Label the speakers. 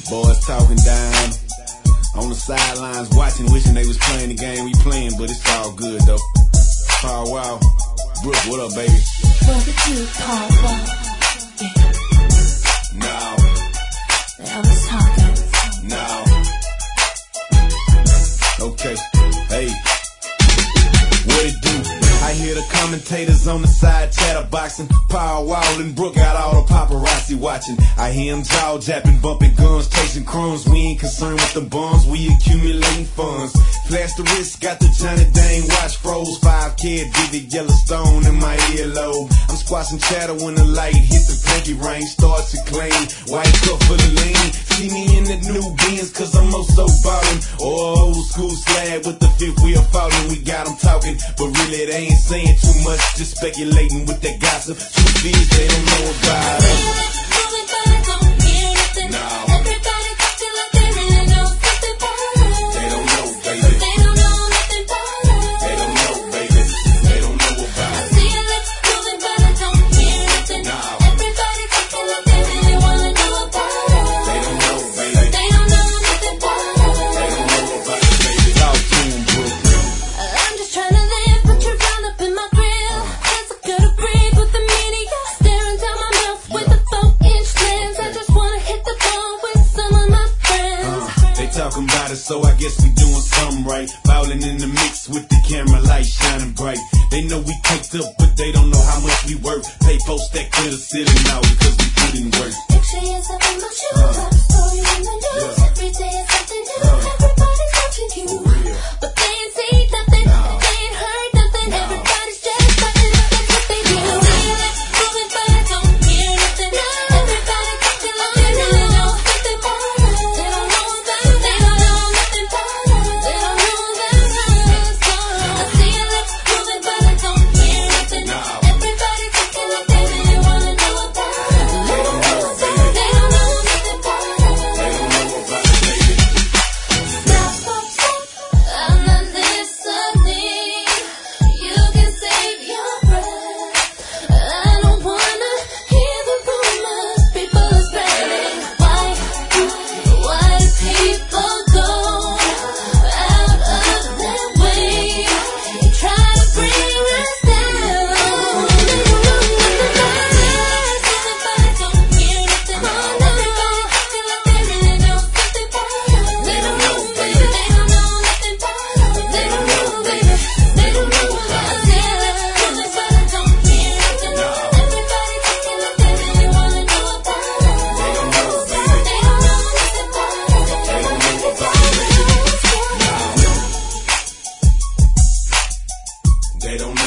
Speaker 1: Boys talking down on the sidelines, watching, wishing they was playing the game we playing, but it's all good though. Paul Wall, Brooke, what up, baby?
Speaker 2: Brother Q, Paul Wall. Yeah.
Speaker 1: No.
Speaker 2: I was talking.
Speaker 1: No. Okay. Hey. What it do? I hear the commentators on the side chatterboxing. Paul Wall and Brooke got all the paparazzi watching. I hear them jaw japping, bumping guns, chasing crumbs. We ain't concerned with the bums, we accumulating funds. Flash the wrist, got the Johnny Dang watch froze. 5K Vivid Yellowstone in my earlobe. I'm squashing chatter when the light hit the pinky ring. Starts to claim, white cup full of lean. See me in the new Benz, cause I'm also ballin'. Or old school slab with the fifth wheel falling. We got them talking, but really they ain't saying too much, just speculating with that gossip. Truth is, they don't know about us. Talking about it, so I guess we doing something right. Bowling in the mix with the camera light shining bright. They know we caked up, but they don't know how much we work. Pay post that clear the ceiling now because we put in work.
Speaker 2: Picture yourself in my shoes, drop a story in the news. Every day is something new. Everybody's watching you, but they ain't seen nothing. They ain't heard nothing. Everybody's just talking about what they do. Moving, but I don't hear nothing. Everybody talking like they really know what they want. They don't know about it. They don't know nothing about it. They don't know about us. I see your lips moving, but I don't hear nothing. Everybody talking like they really wanna know about it. They don't know about it. They don't know nothing about it.
Speaker 1: They don't know about it, baby.
Speaker 2: Stop, stop, stop. I'm not listening. You can save your breath. I don't wanna hear the rumors people are spreading. Why do people go out of their way? Try to bring us down. They don't know nothing about us. Everybody don't hear nothing. Everybody acting like they really know something about us. They don't know, baby. They don't know nothing about us. They don't know, baby. They don't know about us. Everybody don't hear nothing. Everybody acting like they really wanna know about us.
Speaker 1: They don't know, baby.
Speaker 2: They don't know nothing about us.
Speaker 1: They don't know about it, baby. They don't know.